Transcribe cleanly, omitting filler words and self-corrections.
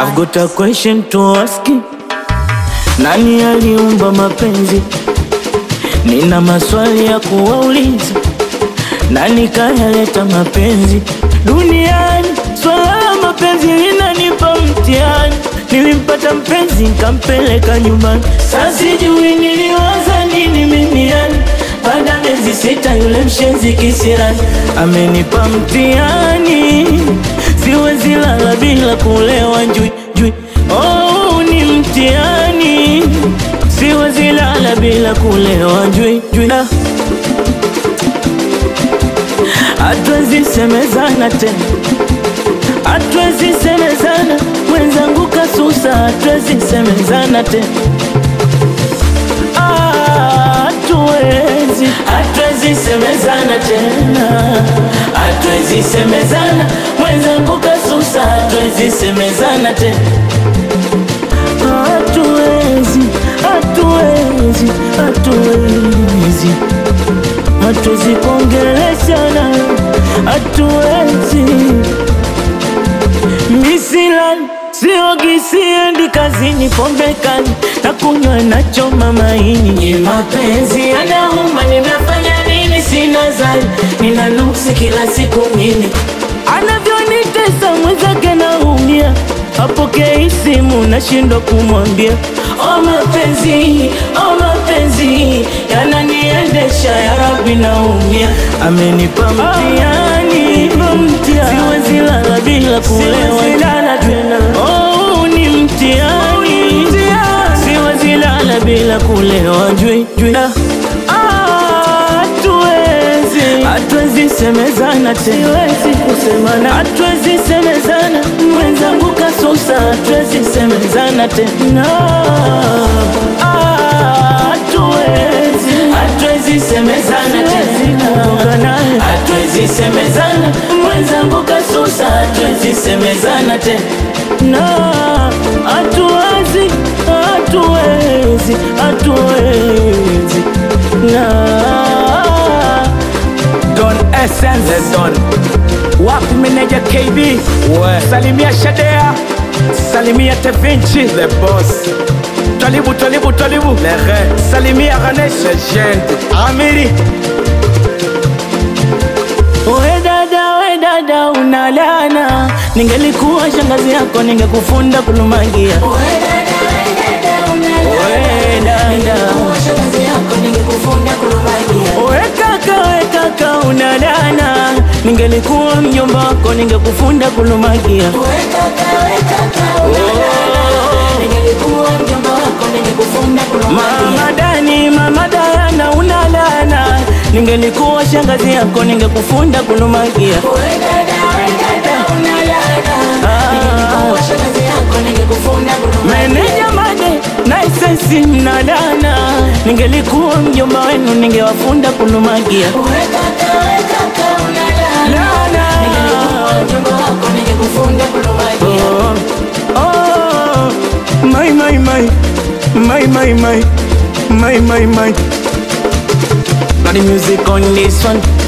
I've got a question to ask you. Nani aliumba mapenzi? Nina maswali ya kuwauliza. Nani kayaleta mapenzi duniani? Swala la mapenzi linanipa mtihani. Nilimpata mpenzi nikampeleka nyumbani. Sasa sijui niliwaza nini mimi yani. Baada miezi 6 yule mshenzi kisirani amenipa mtihani. Siwezi lala bila kulewa njui. Oh, ni mtihani. Siwezi lala bila kulewa njui. Hatuwezi semezana tena, hatuwezi semezana. Mwenzangu kasusa, hatuwezi semezana tena. Hatuwezi semezana tena, hatuwezi semezana. Mwenzangu kasusa, hatuwezi semezana tena. Hatuwezi kuongeleshana, hatuwezi. Misilani, siogi, siendi kazini, pombe kali na kunywa na choma maini. Ni mapenzi yanauma, nimefanya nini? Sina zani, nina nuksi kila siku mimi. Anavyonitesa mwenzake naumia, hapokei simu nashindwa kumwambia. Oh mapenzi yananiendesha, ya Rabbi naumia. Amenipa mtihani, siwezi lala bila kulewa tena. Oh, ni mtihani, siwezi lala bila kulewa njui. Hatuwezi semezana tena, siwezi kusemana. Hatuwezi semezana, mwenzangu kasusa, hatuwezi semezana tena. Hatuwezi semezana tena, hatuwezi semezana. Mwenzangu kasusa, hatuwezi semezana tena. Hatuwezi Don Essence Don. Wapi meneja KB? Salimia Shadea, salimia Tevinci the boss. Talibu Lehe, salimia Ganesh legend Amiri. We dada unalana. Ningelikuwa shangazi yako ningekufunda kulumagia. We kaka unalana. Ningelikuwa mjomba wako ningekufunda kulumagia. Mama Dayana unalana. Ningelikuwa shangazi yako ningekufunda kulumagia. Meneja Made na Essence mnalana. Ningelikuwa mjomba wenu ningewafunda kulumagia. My. Got the music on this one.